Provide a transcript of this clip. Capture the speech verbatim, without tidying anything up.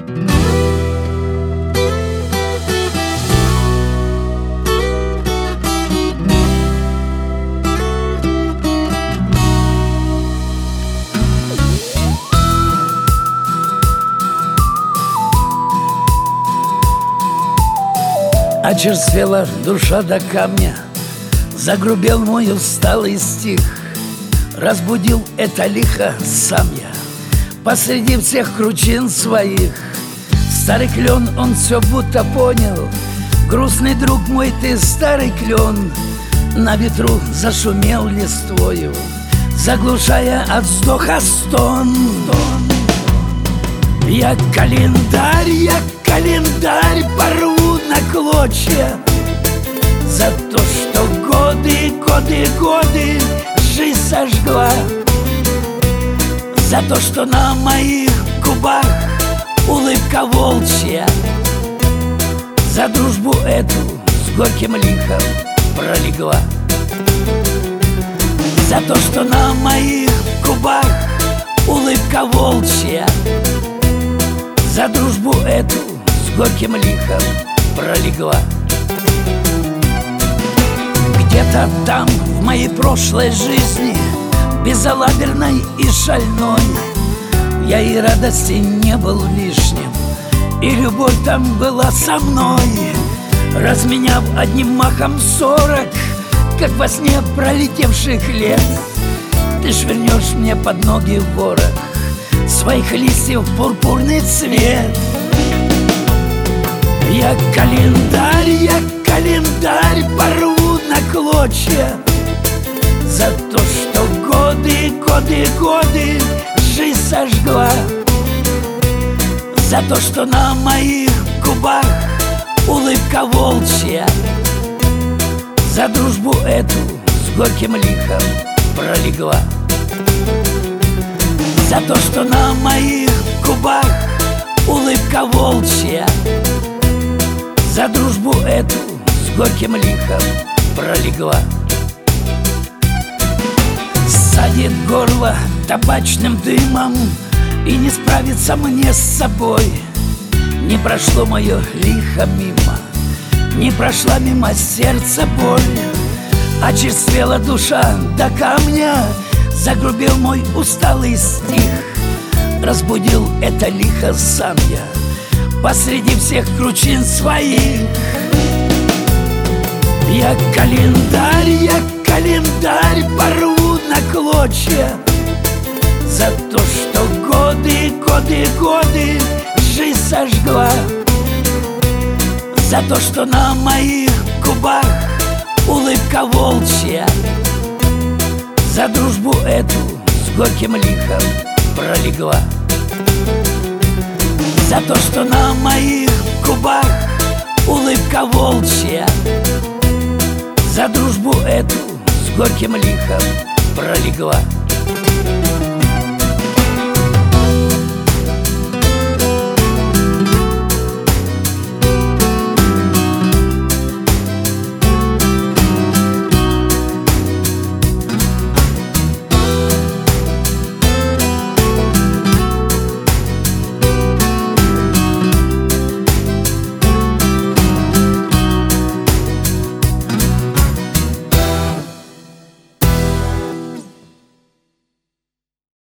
Очерствела душа до камня, загрубел мой усталый стих. Разбудил это лихо сам я посреди всех кручин своих. Старый клен, он все будто понял: грустный друг мой, ты старый клен. На ветру зашумел листвою, заглушая от вздоха стон. Я календарь, я календарь порву на клочья за то, что годы, годы, годы жизнь сожгла, за то, что на моих губах улыбка волчья, за дружбу эту с горьким лихом пролегла, за то, что на моих губах улыбка волчья, за дружбу эту с горьким лихом пролегла. Где-то там, в моей прошлой жизни, безалаберной и шальной, я и радости не был лишним, и любовь там была со мной. Разменяв одним махом сорок, как во сне пролетевших лет, ты швырнешь мне под ноги ворох своих листьев пурпурный цвет. Я календарь, я календарь порву на клочья за то, что годы, годы, годы жизнь сожгла, за то, что на моих губах улыбка волчья, за дружбу эту с горьким лихом пролегла, за то, что на моих губах улыбка волчья, за дружбу эту с горьким лихом пролегла. Садит горло табачным дымом, и не справиться мне с собой. Не прошло мое лихо мимо, не прошла мимо сердца боль. Очерствела душа до камня, загрубел мой усталый стих. Разбудил это лихо сам я посреди всех кручин своих. Я календарь, я календарь порву на клочья за то, что годы, годы, годы жизнь сожгла, за то, что на моих губах улыбка волчья, за дружбу эту с горьким лихом пролегла, за то, что на моих губах улыбка волчья, за дружбу эту с горьким лихом пролегла.